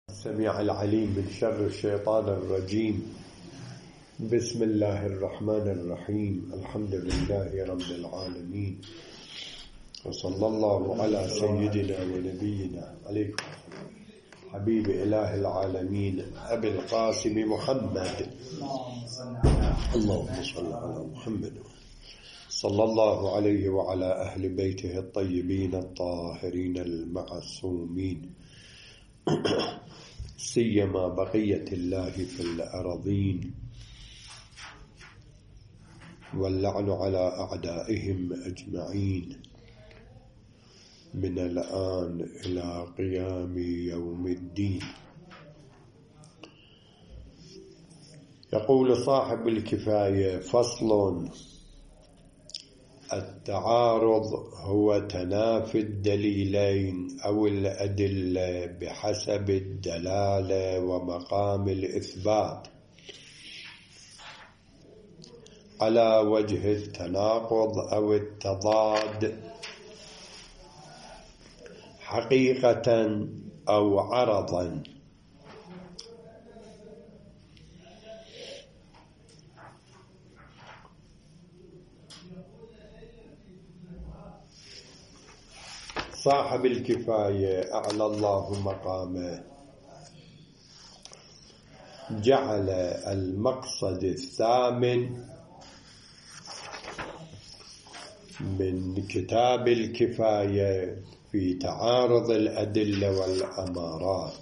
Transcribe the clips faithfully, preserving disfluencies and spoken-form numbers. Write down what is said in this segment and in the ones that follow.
السميع العليم من شر الشيطان الرجيم. بسم الله الرحمن الرحيم. الحمد لله رب العالمين، وصلى الله على سيدنا ونبينا عليكم حبيب إله العالمين أبي القاسم محمد، اللهم صل على محمد صلى الله عليه وعلى أهل بيته الطيبين الطاهرين المعصومين، سيما بقية الله في الأراضين، واللعن على أعدائهم أجمعين من الآن إلى قيام يوم الدين. يقول صاحب الكفاية: فصل: التعارض هو تنافي الدليلين أو الأدلة بحسب الدلالة ومقام الإثبات على وجه التناقض أو التضاد حقيقة أو عرضا. صاحب الكفاية أعلى الله مقامه جعل المقصد الثامن من كتاب الكفاية في تعارض الأدلة والأمارات.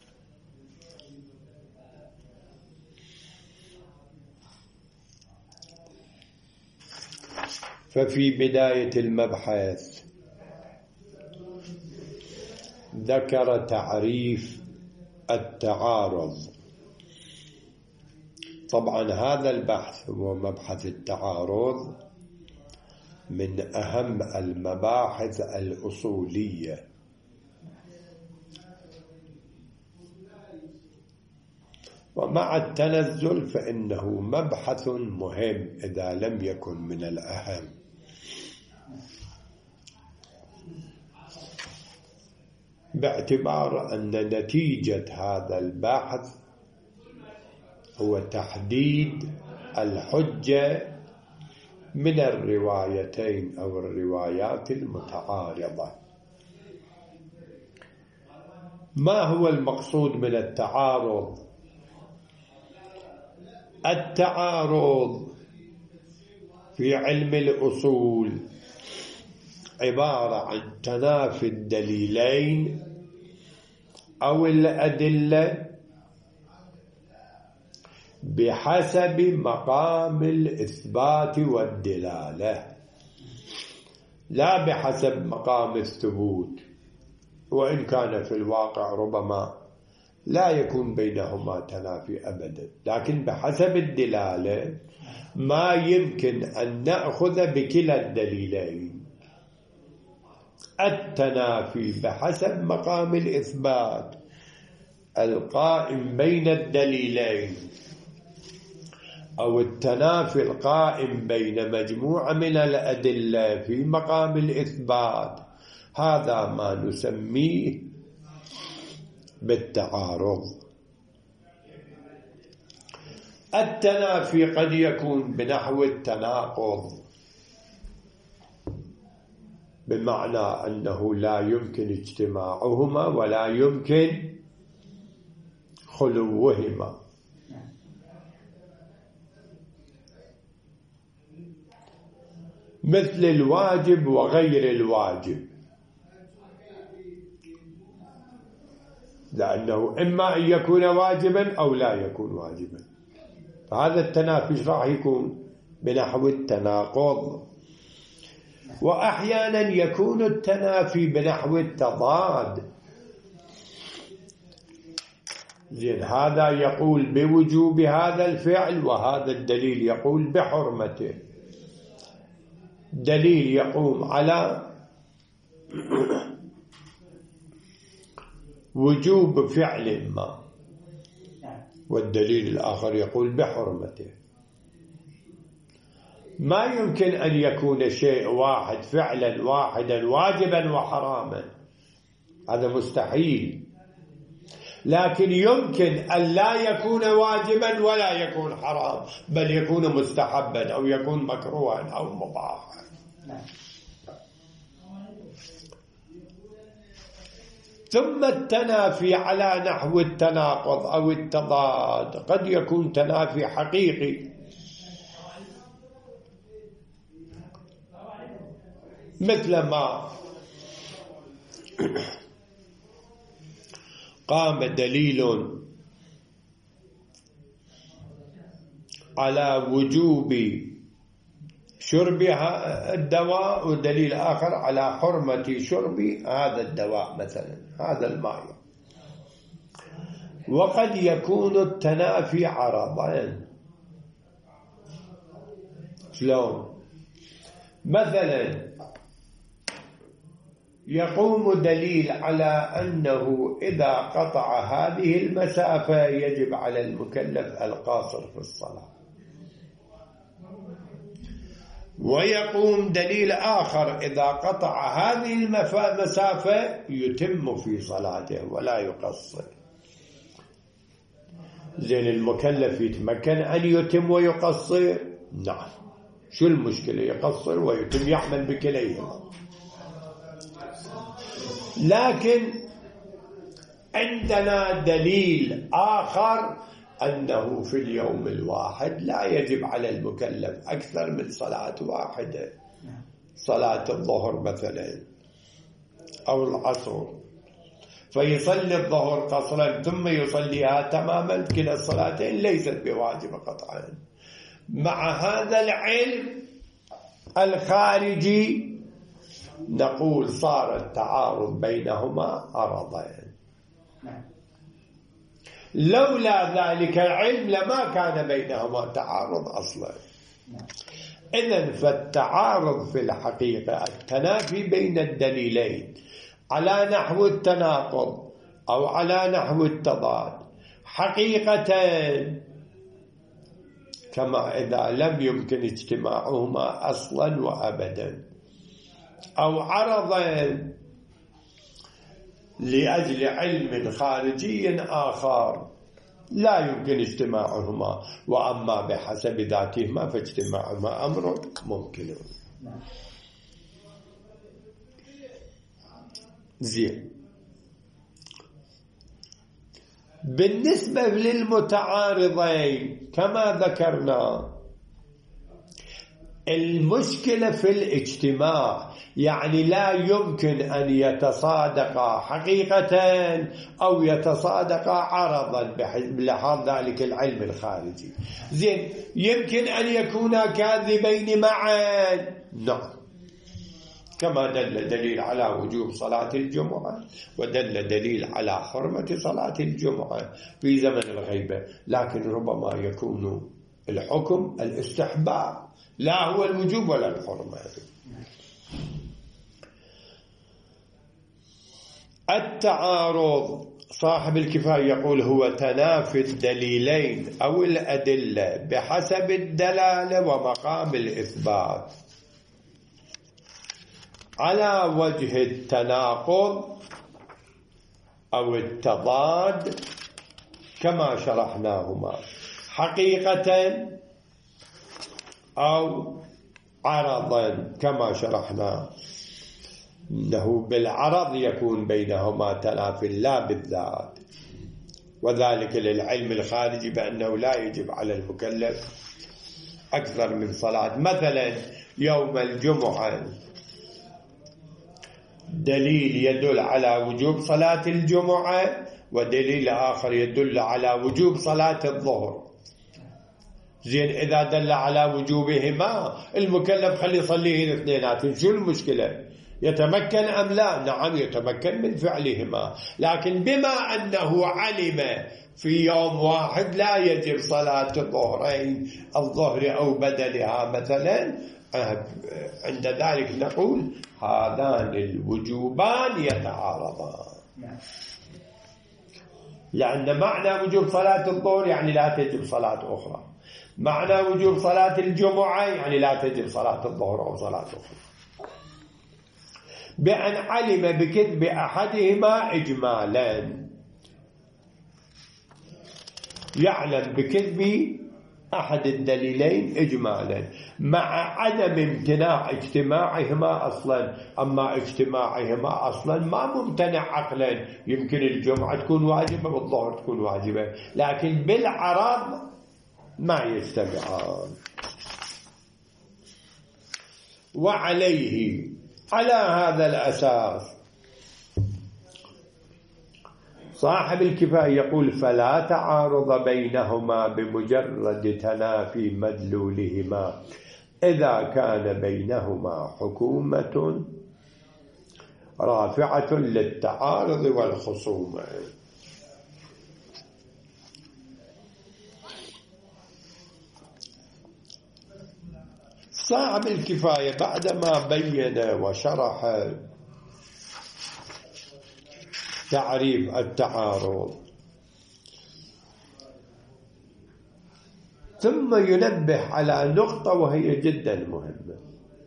ففي بداية المبحث ذكر تعريف التعارض. طبعا هذا البحث هو مبحث التعارض من أهم المباحث الأصولية، ومع التنزل فإنه مبحث مهم إذا لم يكن من الأهم. باعتبار أن نتيجة هذا البحث هو تحديد الحجة من الروايتين أو الروايات المتعارضة. ما هو المقصود من التعارض؟ التعارض في علم الأصول عبارة عن تنافي الدليلين أو الأدلة بحسب مقام الإثبات والدلالة، لا بحسب مقام الثبوت، وإن كان في الواقع ربما لا يكون بينهما تنافي أبدا، لكن بحسب الدلالة ما يمكن أن نأخذ بكلا الدليلين. التنافي بحسب مقام الإثبات القائم بين الدليلين أو التنافي القائم بين مجموعة من الأدلة في مقام الإثبات، هذا ما نسميه بالتعارض. التنافي قد يكون بنحو التناقض، بمعنى أنه لا يمكن اجتماعهما ولا يمكن خلوهما. مثل الواجب وغير الواجب، لأنه إما أن يكون واجبا أو لا يكون واجبا، فهذا التنافي راح يكون بنحو التناقض. وأحيانا يكون التنافي بنحو التضاد. زين، هذا يقول بوجوب هذا الفعل وهذا الدليل يقول بحرمته. دليل يقوم على وجوب فعل ما، والدليل الآخر يقول بحرمته. ما يمكن أن يكون شيء واحد فعلا واحدا واجبا وحراما، هذا مستحيل. لكن يمكن أن لا يكون واجبا ولا يكون حرام، بل يكون مستحبا أو يكون مكروها أو مباحا. ثم التنافي على نحو التناقض أو التضاد، قد يكون تنافي حقيقي، مثل ما قام دليل على وجوب شرب الدواء ودليل آخر على حرمة شرب هذا الدواء، مثلا هذا الماء. وقد يكون التنافي عرضين. شلون؟ مثلا يقوم دليل على أنه إذا قطع هذه المسافة يجب على المكلف القاصر في الصلاة، ويقوم دليل آخر إذا قطع هذه المسافة يتم في صلاته ولا يقصر. زين، المكلف يتمكن أن يتم ويقصر؟ نعم. شو المشكلة؟ يقصر ويتم، يعمل بكليهما. لكن عندنا دليل آخر أنه في اليوم الواحد لا يجب على المكلف أكثر من صلاة واحدة، صلاة الظهر مثلا أو العصر، فيصلي الظهر قصرا ثم يصليها تماما، كلا الصلاتين ليست بواجبة قطعا. مع هذا العلم الخارجي نقول صار التعارض بينهما عرضين. لولا ذلك العلم لما كان بينهما تعارض أصلا. إذن فالتعارض في الحقيقة التنافي بين الدليلين على نحو التناقض أو على نحو التضاد حقيقة، كما إذا لم يمكن اجتماعهما أصلا وأبدا، أو عرضا لأجل علم خارجي آخر لا يمكن اجتماعهما، وأما بحسب ذاتهما فاجتماعهما أمر ممكن. زين، بالنسبة للمتعارضين كما ذكرنا المشكلة في الاجتماع، يعني لا يمكن أن يتصادقا حقيقة أو يتصادقا عرضا بلحاظ ذلك العلم الخارجي. زين، يمكن أن يكونا كاذبين معا، نعم، كما دل دليل على وجوب صلاة الجمعة ودل دليل على حرمة صلاة الجمعة في زمن الغيبة، لكن ربما يكون الحكم الاستحباب لا هو الوجوب ولا الحرمة. التعارض صاحب الكفاية يقول هو تنافي الدليلين أو الأدلة بحسب الدلالة ومقام الإثبات على وجه التناقض أو التضاد كما شرحناهما حقيقة أو عرضا كما شرحنا، إنه بالعرض يكون بينهما تنافي لا بالذات، وذلك للعلم الخارجي بأنه لا يجب على المكلف أكثر من صلاة. مثلا يوم الجمعة دليل يدل على وجوب صلاة الجمعة ودليل آخر يدل على وجوب صلاة الظهر. زين، إذا دل على وجوبهما المكلف خلي يصليه الاثنينات، شو المشكلة؟ يتمكن أم لا؟ نعم يتمكن من فعلهما، لكن بما أنه علم في يوم واحد لا يجب صلاة الظهرين الظهر أو بدلها مثلا، عند ذلك نقول هذان الوجوبان يتعارضان، لأن معنى وجوب صلاة الظهر يعني لا تجب صلاة أخرى، معنى وجوب صلاة الجمعة يعني لا تجب صلاة الظهر أو صلاة أخرى، بأن علم بكذب أحدهما إجمالا يعلم بكذب أحد الدليلين إجمالا مع عدم امتناع اجتماعهما أصلا. أما اجتماعهما أصلا ما ممتنع عقلا، يمكن الجمعة تكون واجبة والظهر تكون واجبة، لكن بالعرض ما يجتمعان. وعليه على هذا الأساس صاحب الكفاية يقول فلا تعارض بينهما بمجرد تنافي مدلولهما إذا كان بينهما حكومة رافعة للتعارض والخصومة. صاحب الكفاية بعدما بين وشرح تعريف التعارض ثم ينبه على نقطة وهي جدا مهمة: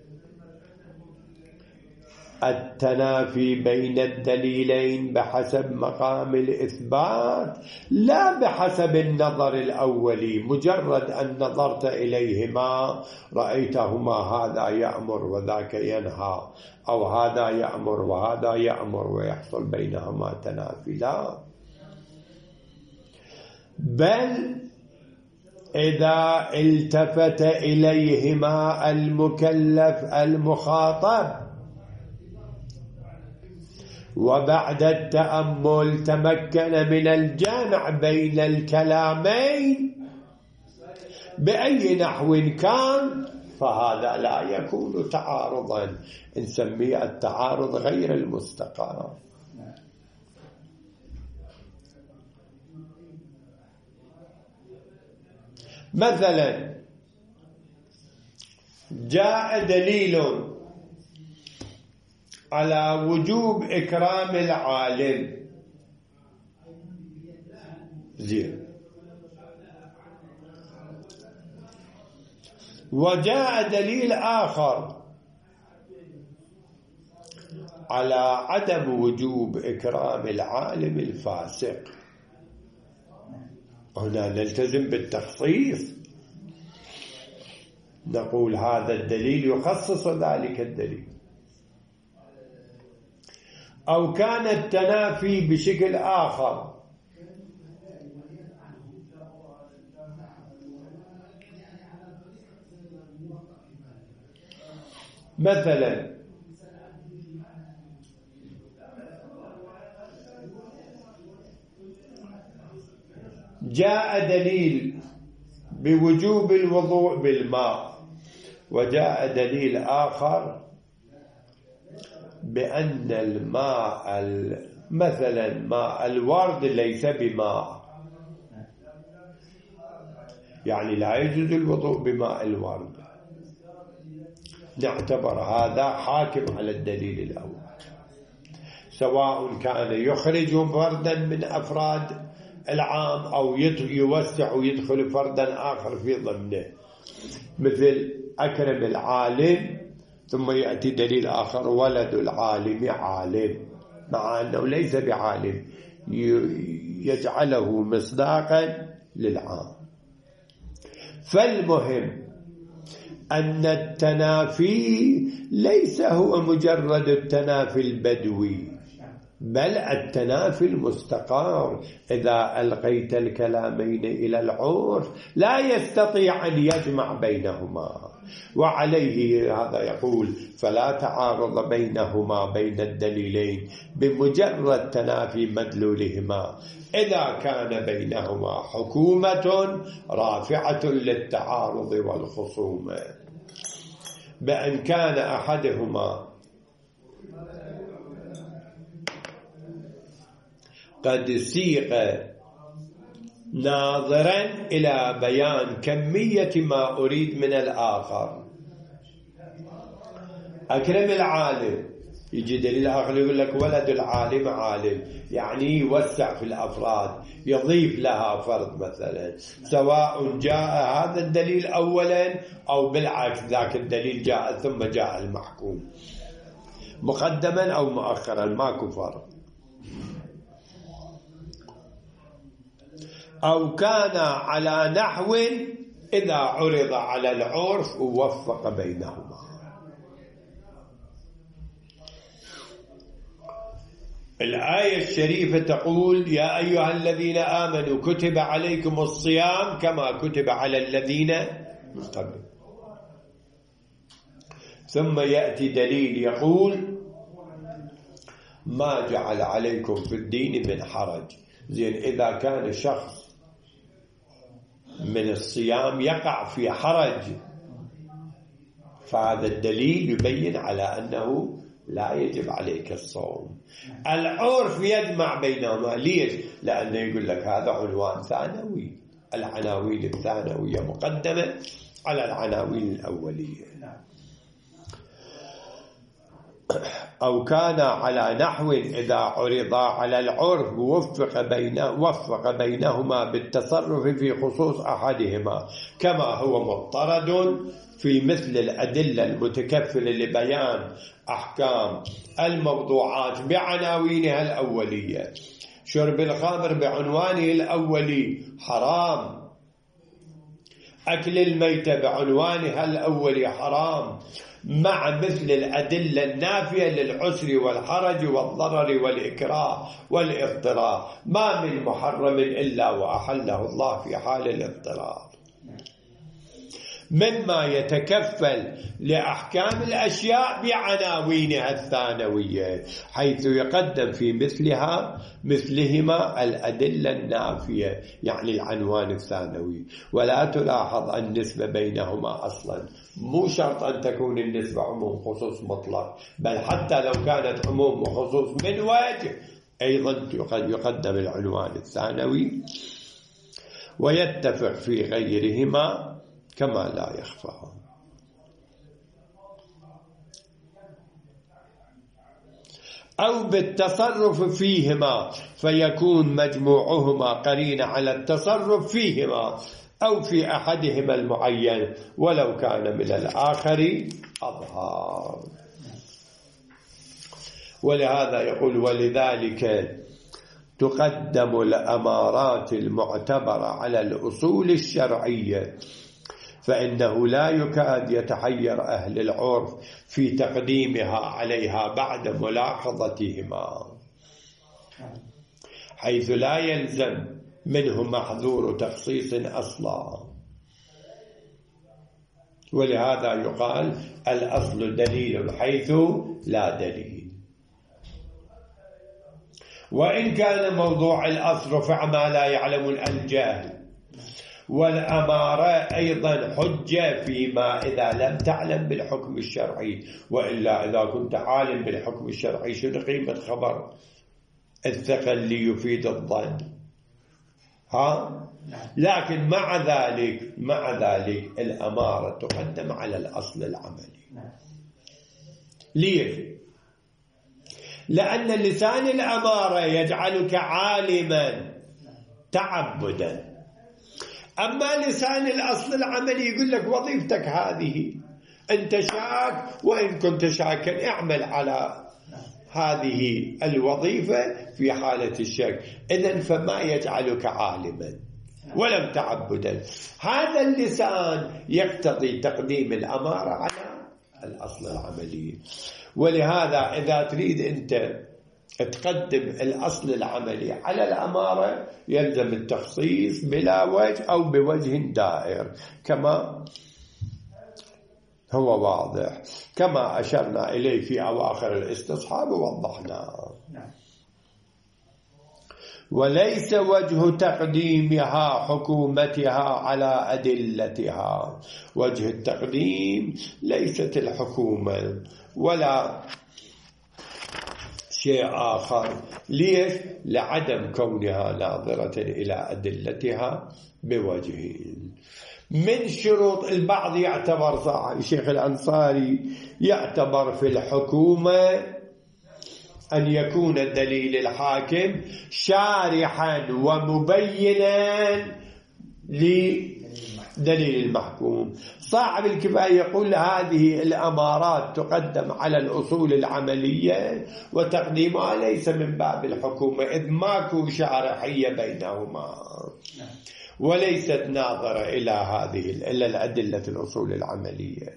التنافي بين الدليلين بحسب مقام الإثبات لا بحسب النظر الأولي. مجرد أن نظرت إليهما رأيتهما هذا يأمر وذاك ينهى، أو هذا يأمر وهذا يأمر ويحصل بينهما تنافي، لا، بل إذا التفت إليهما المكلف المخاطب وبعد التأمل تمكن من الجمع بين الكلامين بأي نحو كان، فهذا لا يكون تعارضا، نسميه التعارض غير المستقام. مثلا جاء دليل على وجوب إكرام العالم، زين، وجاء دليل آخر على عدم وجوب إكرام العالم الفاسق. هنا نلتزم بالتخصيص، نقول هذا الدليل يخصص ذلك الدليل. أو كان التنافي بشكل آخر، مثلا جاء دليل بوجوب الوضوء بالماء، وجاء دليل آخر بأن الماء مثلا ماء الورد ليس بماء، يعني لا يجوز الوضوء بماء الورد. نعتبر هذا حاكم على الدليل الأول، سواء كان يخرج فردا من أفراد العام أو يوسع ويدخل فردا آخر في ضمنه، مثل أكرم العالم، ثم يأتي دليل آخر ولد العالم عالم، مع أنه ليس بعالم، يجعله مصداقا للعام. فالمهم أن التنافي ليس هو مجرد التنافي البدوي، بل التنافي المستقار. إذا ألقيت الكلامين إلى العرف لا يستطيع أن يجمع بينهما. وعليه هذا يقول فلا تعارض بينهما بين الدليلين بمجرد تنافي مدلولهما إذا كان بينهما حكومة رافعة للتعارض والخصومة، بأن كان أحدهما قد سيق ناظرا إلى بيان كمية ما أريد من الآخر. أكرم العالم، يجي دليل آخر يقول لك ولد العالم عالم، يعني يوسع في الأفراد، يضيف لها فرد مثلا، سواء جاء هذا الدليل أولا أو بالعكس ذاك الدليل جاء ثم جاء المحكوم، مقدما أو مؤخرا، ماكو فرق. أو كان على نحو إذا عرض على العرف ووفق بينهما. الآية الشريفة تقول: يا أيها الذين آمنوا كتب عليكم الصيام كما كتب على الذين من قبل. ثم يأتي دليل يقول: ما جعل عليكم في الدين من حرج. زين، إذا كان شخص من الصيام يقع في حرج فهذا الدليل يبين على أنه لا يجب عليك الصوم. العرف يجمع بينهما. ليش؟ لأنه يقول لك هذا عنوان ثانوي، العناوين الثانوية مقدمة على العناوين الأولية. أو كان على نحو إذا عرض على العرف وفق بينه وفق بينهما بالتصرف في خصوص أحدهما، كما هو مضطرد في مثل الأدلة المتكفلة لبيان أحكام الموضوعات بعناوينها الأولية. شرب الخمر بعنوانه الأولي حرام، أكل الميتة بعنوانها الأولي حرام، مع مثل الأدلة النافية للعسر والحرج والضرر والإكراه والاضطرار. ما من محرم إلا وأحله الله في حال الاضطرار، مما يتكفل لأحكام الأشياء بعناوينها الثانوية، حيث يقدم في مثلها مثلهما الأدلة النافية، يعني العنوان الثانوي. ولا تلاحظ النسبة بينهما أصلا، مو شرط أن تكون النسبة عموم خصوص مطلق، بل حتى لو كانت عموم وخصوص من وجه أيضا يقدم العنوان الثانوي، ويتفق في غيرهما كما لا يخفى. أو بالتصرف فيهما فيكون مجموعهما قرين على التصرف فيهما أو في أحدهما المعين ولو كان من الآخر أظهار. ولهذا يقول: ولذلك تقدم الأمارات المعتبرة على الأصول الشرعية، فإنه لا يكاد يتحير أهل العرف في تقديمها عليها بعد ملاحظتهما، حيث لا يلزم منه محظور تخصيص أصلا. ولهذا يقال: الأصل دليل حيث لا دليل. وإن كان موضوع الأصل رفع ما لا يعلم الجاهل، والأمارة أيضا حجة فيما إذا لم تعلم بالحكم الشرعي، وإلا إذا كنت عالم بالحكم الشرعي شنو قيمة خبر الثقل ليفيد الظن؟ ها؟ لكن مع ذلك مع ذلك الأمارة تقدم على الأصل العملي. ليش؟ لأن لسان الأمارة يجعلك عالما تعبدا، أما لسان الأصل العملي يقول لك وظيفتك هذه، أنت شاك، وإن كنت شاكا اعمل على هذه الوظيفة في حالة الشك. إذن فما يجعلك عالما ولم تعبدا. هذا اللسان يقتضي تقديم الأمارة على الأصل العملي. ولهذا إذا تريد أنت تقدم الأصل العملي على الأمارة يلزم التخصيص بلا وجه أو بوجه دائر كما هو واضح، كما أشرنا إليه في أواخر الاستصحاب ووضحناه. وليس وجه تقديمها حكومتها على أدلتها. وجه التقديم ليست الحكومة ولا شيء آخر. ليش؟ لعدم كونها ناظرة إلى أدلتها بوجه. من شروط البعض يعتبر صاحب الشيخ الأنصاري يعتبر في الحكومة أن يكون دليل الحاكم شارحا ومبينا لدليل المحكوم. صاحب الكفاية يقول هذه الأمارات تقدم على الأصول العملية وتقديمها ليس من باب الحكومة، إذ ماكو شارحية بينهما وليست ناظرة إلى هذه إلى الأدلة الأصول العملية.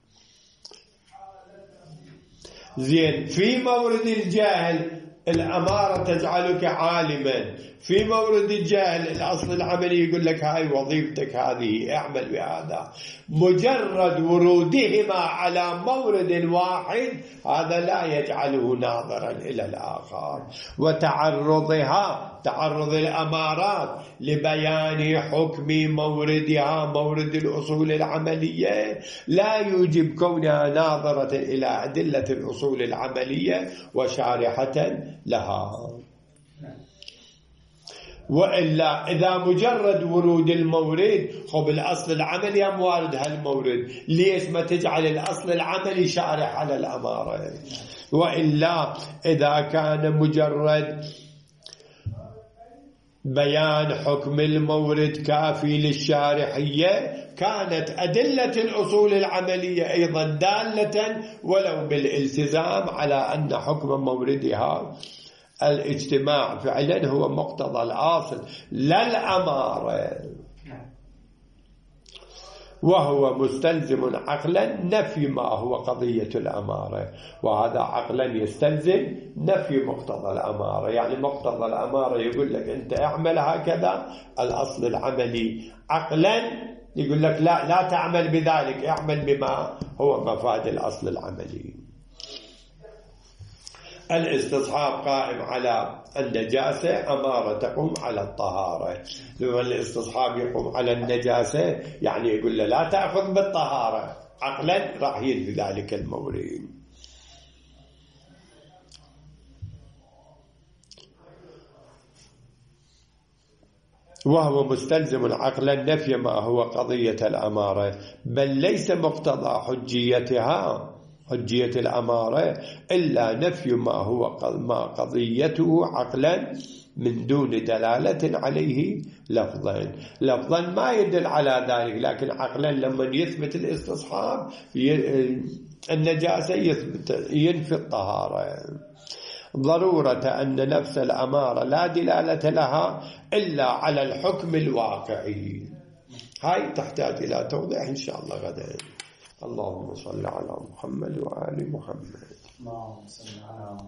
زين، في مورد الجهل الأمارة تجعلك عالما، في مورد الجهل الأصل العملي يقول لك هاي وظيفتك، هذه اعمل بهذا. مجرد ورودهما على مورد واحد هذا لا يجعله ناظرا إلى الآخر. وتعرضها تعرض الأمارات لبيان حكم موردها مورد الأصول العملية لا يوجب كونها ناظرة إلى أدلة الأصول العملية وشارحة لها. وإلا إذا مجرد ورود المورد، خب الأصل العملي هم وارد هالمورد، ليش ما تجعل الأصل العملي شارح على الأمارة؟ وإلا إذا كان مجرد بيان حكم المورد كافي للشارحية كانت أدلة الأصول العملية أيضا دالة ولو بالالتزام على أن حكم موردها الاجتماع فعلا هو مقتضى الأصل لا الأمارة، وهو مستلزم عقلا نفي ما هو قضية الأمارة، وهذا عقلا يستلزم نفي مقتضى الأمارة. يعني مقتضى الأمارة يقول لك أنت اعمل هكذا، الأصل العملي عقلا يقول لك لا لا تعمل بذلك، اعمل بما هو مفاد الأصل العملي. الاستصحاب قائم على النجاسة، أمارة تقوم على الطهارة. لما الاستصحاب يقوم على النجاسة يعني يقول له لا تأخذ بالطهارة، عقلا راح ينفي ذلك المورد. وهو مستلزم عقلا نفي ما هو قضية الأمارة، بل ليس مقتضى حجيتها حجية الأمارة إلا نفي ما هو ما قضيته عقلا من دون دلالة عليه لفظا. لفظا ما يدل على ذلك، لكن عقلا لما يثبت الاستصحاب النجاسة يثبت ينفي الطهارة. ضرورة أن نفس الأمارة لا دلالة لها إلا على الحكم الواقعي. هاي تحتاج إلى توضيح إن شاء الله غدا. اللهم صل على محمد وآل محمد.